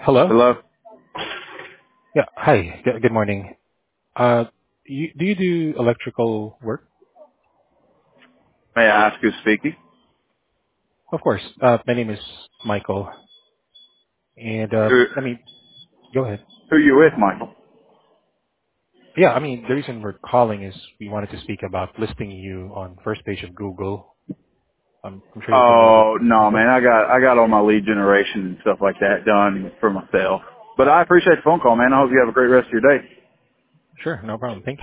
Hello? Hello? Yeah. Hi. Good morning. Uh, do you do electrical work? May I ask who's speaking? Of course. My name is Michael. And, Who, go ahead. who you with, Michael? Yeah, the reason we're calling is we wanted to speak about listing you on first page of Google. I'm sure you're familiar with Oh, no, Google. man. I got all my lead generation and stuff like that done for myself. But I appreciate the phone call, man. I hope you have a great rest of your day. Sure, no problem. Thank you.